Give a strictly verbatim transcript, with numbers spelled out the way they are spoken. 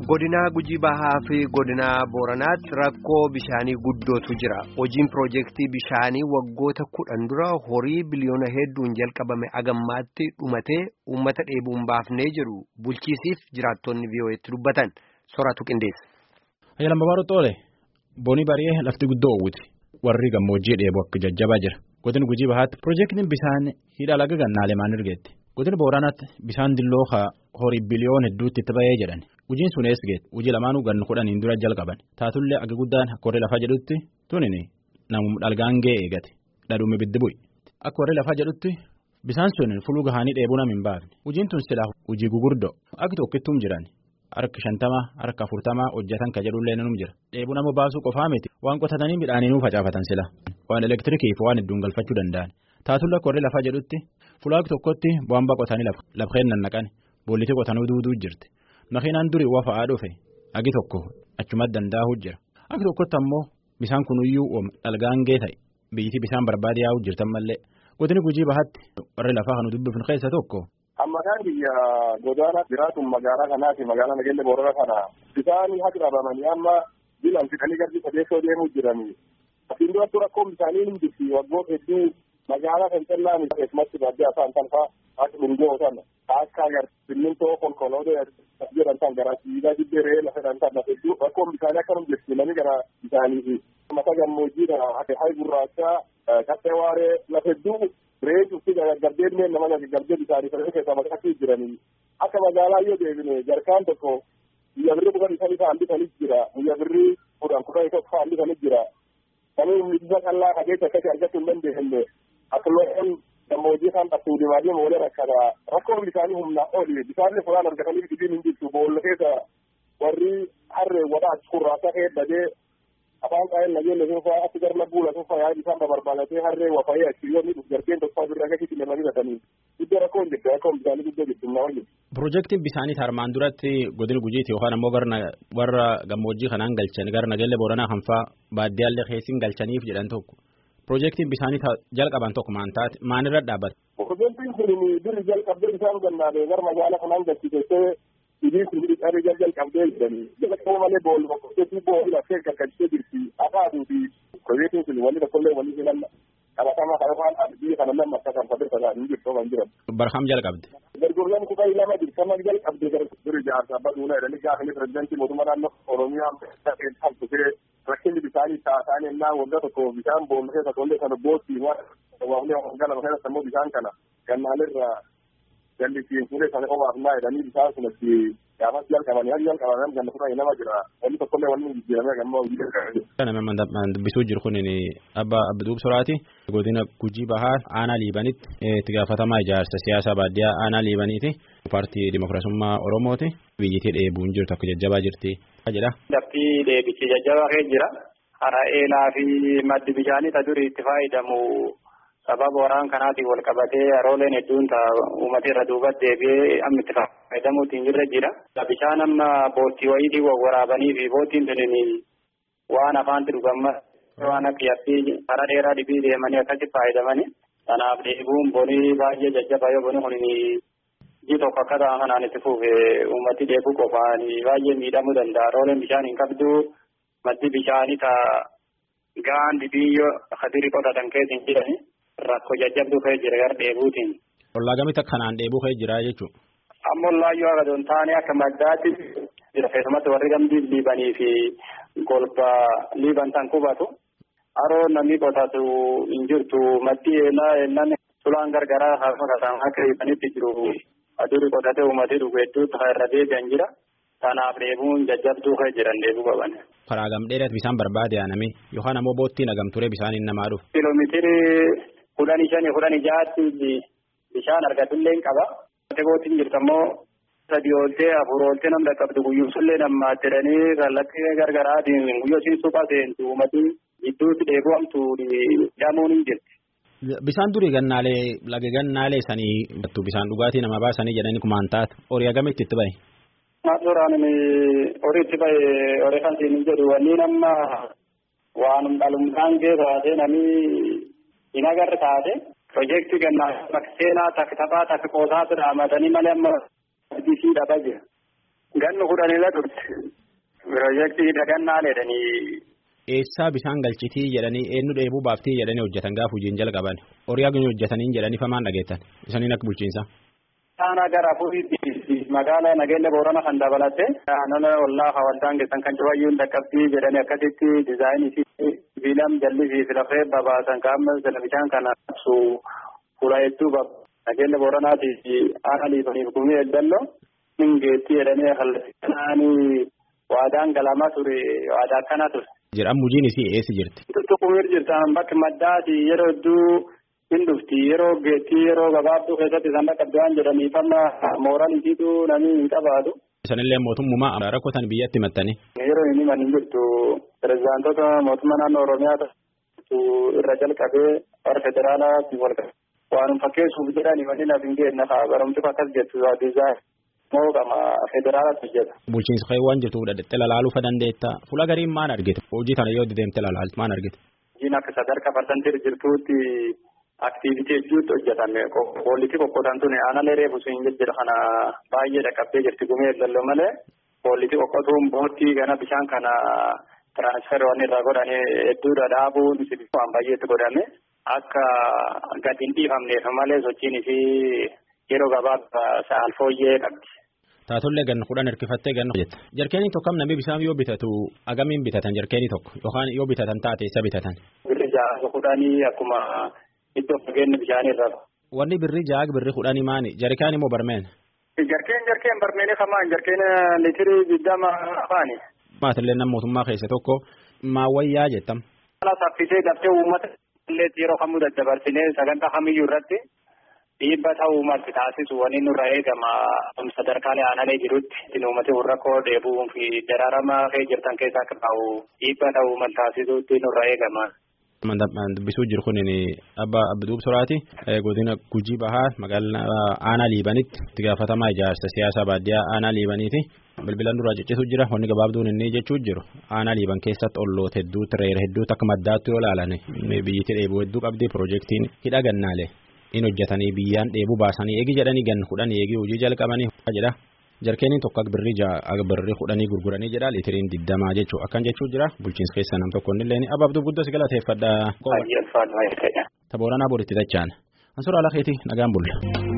Godina Gujii Bahaa fi Godina Booranaatti rakkoo bishaanii guddootu jira. Hojiin piroojeektii bishaanii waggoota kudhan dura horii biliyoona hedduun jalqabame agammaatti dhumatee uummata dheebuun baafnee jiru bulchiisiif jiraattonni V O Etti dubbatan soraatu qindeessa. Ayyaala Mabaaruu Xoole boonii bari'ee lafti guddoo uwwiti warri gammoojjii dheebu akka jajjabaa jira. Godina Gujii Bahaatti piroojeektiin bishaan hidha laga gannaalee maan ergeetti. Godina Booranaatti bishaan dilloo horii biliyoona hedduutti itti ba'ee jedhan. Hojiin sun eessa geet hojii lamaanuu ganna kudhaniin dura jalqaban taatullee aga guddaan akka warri lafaa jedhutti tunini namum dhalgaan ga'ee eegate dhadhuumi biddi bu'i akka warri lafaa jedhutti bisaan sun fuluu gahaanii dheebuu nam hin baafne hojiin tun silaa hojii gugurdoo akka tokkittuum jiran harka shantamaa harka afurtamaa hojjetan ka jedhullee nanum jira dheebuu nama baasuu qofaa miti waan qotatanii midhaaniinuu facaafatan sila waan elektirikiif waan hedduun galfachuu danda'an taatulla akka warri lafaa jedhutti fulaa tokkotti bu'aan baqotanii lafeen nannaqan boollitii qotanuu duuduu jirti. Makiinaan durii waa fa'aa dhufe agi tokko achumatti danda'uu jira agi tokkotti ammoo bisaan kunuyyuu dhalgaan gee ta'e biyyittii bisaan barbaade yaa'uu jirtan mallee godini Gujii Bahaatti warri lafaa kan dubbifnu keessa tokko. Ammakaan biyya godaana jiraatun magaalaa kanaati magaalaa Nageenya Boorana kana bisaan haqa qabamanii amma bilaan fixanii garbi sadeessoo deemuu jiranii asiin duratti rakkoon bishaanii ni jirti waggoota hedduu magaalaa kan callaan keessumatti baadiyyaa afaan tanfaa akka dhungoo sana akka agar simmintoo konkolootaa jedhan tan gara siidaa dibbee lafa tan lafa hedduu rakkoon bishaanii akkanum jirti namni gara bishaanii fi mata gammoojjiidha akka hayi gurraachaa qaxxee waaree lafa hedduu reetu fi gargaardee nama gargaardee bishaanii sana keessa maqaatti jiranii akka magaalaa yoo deebine jarkaan tokko biyya birrii kudhan isaanii ta'an bitanii jira biyya birrii kudhan kudhan isa ta'an bitanii jira kamii humna kallaa kajeessa akkasii argachuu hin dandeenye akka loon gammoojjii kan qabtuu diimaadii moolee rakkata rakkoon bishaanii humnaa oli bishaanni furaan argatanii dhibiin hin jirtu boolla keessa warri harree wadhaa kurraasaa heeddadee afaan qaa'een nageenya suufaa achi garna buula suufaa yaa'ii bishaan babarbaalatee harree wafayee achi yoo miidhuuf jargeen tokko birraa keessatti lemanii gatanii iddoo rakkoon jirtu rakkoon bishaanii guddoo jirtu humnaa oli. Piroojeektiin bishaanii armaan duratti godina Gujiiti yookaan ammoo warra gammoojjii kanaan galchan gara Nageenya Booranaa kanfaa baadiyyaallee keessin galchaniif jedhan tokko. Piroojeektiin bishaanii jalqaban tokko maan taate maalirra dhaabbata? Piroojeektiin kun biri jalqabdee bishaan gannaalee gara magaalaa kanaan galchitee idiin kun biri jalqabdee jiranii jalqaboo malee boolli tokkotti boolli lafee gaggachitee jirti akaaduu fi piroojeektiin kun walli tokkollee walli jiran qabatamaa kan afaan biyya kana lama akka kan fadee tasaa hin jirtu kan jiran. Barham jalqabde. Gargurlaan kutaa lama dirqama jalqabdee biri jaarsaa baduuna jedhanii gaafanii pirezidaantii mootummaa naannoo Oromiyaa ta'een taasisee rakkinni bishaanii taasaan ennaa waggaa tokko bishaan boolli keessa tollee sana boottii waafnee waggaa lama keessa immoo bishaan kana gannaalirraa jallisiin fuulee sana qofaaf naa jedhanii bishaan sunatti gaafas jalqabanii hali jalqabanii ganna fudhanii nama jira wanni tokkollee wanni jijjiiramee gammaa hojii jalqabanii. Nama dubbisuu jiru kun Abbaa Abduub Soraati godina Gujii Bahaa aanaa Liibanitti itti gaafatamaa ijaarsa siyaasaa baadiyyaa aanaa Liibaniiti paartii Dimookiraasummaa Oromooti biyyittii dheebuun jirtu akka jajjabaa jirti. Lafti deebichi jajjabaa kee jira. Hara eelaa fi maddi bishaanii ta durii itti fayyadamu sababa waraan kanaatiin wal qabatee harooleen hedduun ta'a uummata irra duubatti deebi'ee amma itti fayyadamuutiin jirra jira. Bishaan amma boottii wayiitiin waraabanii fi boottiin tuni waan afaanti dhugamma waan akka yabbee hara dheeraa dhibii deemanii akkasitti fayyadamanii. Kanaaf deebuun bonii baay'ee jajjabaa yoo boni kun ji tokko akka ta'an kanaan itti fuufee uummati dheebuu qofaan baay'ee miidhamuu danda'a. Harooleen bishaan hin qabdu maddi bishaanii ta'a gaandi biyyoo hadirii qotatan keessa hin jirani rakkoo jajjabduu ka'ee jira gara dheebuutiin. Ollaa gamitti akkanaan dheebuu ka'ee jira jechuudha. Amma ollaayyuu akka doon taane akka maddaatti jira keessumatti warri gamdii liibanii fi golba liiban tan qubatu. Haroo namni qotatu hin jirtu maddi eelaa eelaan sulaan gargaraa haasuma kasaan akka liibanitti jiru. Aduri qotatee uummatee dhugu hedduutti irra deebi'an jira. Kanaaf dheebuun jajjabduu ka'ee jiran dheebuu qaban. Karaa gamdheedhaatti bishaan barbaade aaname yookaan ammoo boottiin hagamturee bishaaniin namaa dhufu. Kiiloomeetirii kudhanii shanii kudhanii ja'aatti bishaan argatullee hin qaba. Boottiin jirtu ammoo sadii ooltee afur ooltee nam dhaqqabdu guyyuusullee namaa jedhanii kallattii gargaraatiin guyyoosiin suphaa seentu uummatii gidduutti dheebu'amtu hidhamuun hin jirti. Bishaan durii gannaalee laga gannaalee sanii bishaan dhugaatii nama baasanii jedhanii kumaan taate horii agamitti itti bahe. Suuraan horii itti bahe horii kan siin jedhu wanni nama waan dhalumsaan keessa taatee namni hin agarre taate piroojeektii gannaa seenaa takka taphaa takka qoosaatu dhaamatanii malee amma bisii dhabaa jira. Gannu kudhanii la turte. Piroojeektii dhagannaa jedhanii. Eessaa bishaan galchitii jedhanii eenyu dheebuu baaftii jedhanii hojjetan gaafa hojiin jalqaban. Horii haganii hojjetaniin jedhanii famaan dhageettan. Isaniin akka bulchiinsa. Aanaa gara Afuuriitti magaalaa Nageenya Boorana kan dabalatte. Naannoo ollaa hawaldaan keessan kan cufayyuun dhaqqabbii jedhanii akkasitti diizaayinii fi sibiilaan jalli fi filafee babaasan qaama televizyiin kana ibsu fuula hedduu babu. Nageenya Booranaati aanaa liifaniif gumii eeggannoo hingeetti jedhanii kallattii waadaan galamaa ture waadaa akkana ture. Jedhamu hojiin isii eessa jirti? Tuttuqumir jirtaan bakki maddaati yeroo hedduu hin dhufti yeroo geettii yeroo gabaabduu keessatti isaan dhaqqabdaan jedhaniif amma mooraan isiitu namni hin qabaatu. Isanillee mootummaa rakkotan biyyatti himattanii? Yeroo inni himan hin jirtu pirezidaantota mootummaa naannoo Oromiyaa irra jalqabee warra federaalaatti wal waan fakkeessuuf jedhan himanii lafa hin geenye barumsi akkas jettu diizaa. Moogama federaalaatti hojjeta. Bulchiinsa kee waan jirtu fudhadhee ilaaluu fa dandeetta. Fuula gariin maal argite? Hojii kana yoo deemte ilaaltu maal argite? Hojiin akka sadarkaa parsantii jirtuutti aktiivitii hedduutti hojjetame. Poolitii qoqqootaan tuni aanaalee reefu sun jira kana baay'ee dhaqqabdee jirti gumee eeggalloo malee poolitii qoqqootuun boottii gana bishaan kana tiraansferii waan irraa godhanii hedduudha dhaabuun waan baay'eetti godhame akka gadi hin dhiifamneef malee sochiin fi yeroo gabaabaa sa'aal fooyyee qabdi. Taatollee ganna kudhan hirkifattee ganna hojjetta. Jarkeenii tokko namni bishaan yoo bitatu agamiin bitatan jarkeenii tokko yookaan yoo bitatan taate isa bitatan. Birri ja'a kudhanii akkuma iddoo fageenya bishaanii irraa. Wanni birri ja'a birri kudhanii maani? Jarkaan immoo barmeen? Jarkeen jarkeen barmeenii kamaan jarkeen liitirii digdama afaani. Maatillee nama mootummaa keessa tokko maawwayyaa jettam. Haala saffisee gaftee uummata illee yeroo kamuu daddabarsinee sagantaa kamiyyuu irratti. Dhiibba ta'uu malti taasisu wani nurra eegama sadarkaalee aanaalee jirutti uummati rakkoo dheebuu fi daraarama kee jirtan keessaa akka ta'u dhiibba ta'uu mal taasisutti nurra eegama. Dubbisuu jiru kun Abba Abduub Soraati godina Gujii Bahaa magaalaa aanaa Liibanitti itti gaafatamaa ijaarsa siyaasaa baadiyyaa aanaa Liibaniiti. Bilbilaan duraa ciccisu jira wanni gabaabduun inni jechuu jiru aanaa Liiban keessatti olloota hedduu tireera hedduutti akka maddaatti yoo ilaalan biyyatti dheebuu hedduu qabdi piroojeektiin hidha gannaalee. In hojjetanii biyyaan dheebuu baasanii eegi jedhanii ganna kudhan eegi hojii jalqabanii jedha. Jarkeeniin tokko birrii ja'a birrii kudhanii gurguranii jedha liitiriin digdamaa jechuu akkan jechuu jira bulchiinsa keessa nam tokko illee Abba Abduu guddoo si galateeffadha. Baay'ee ulfaatu baay'ee. Tabooranaa boritti dachaan. Ansuura ala keetii nagaan bulla.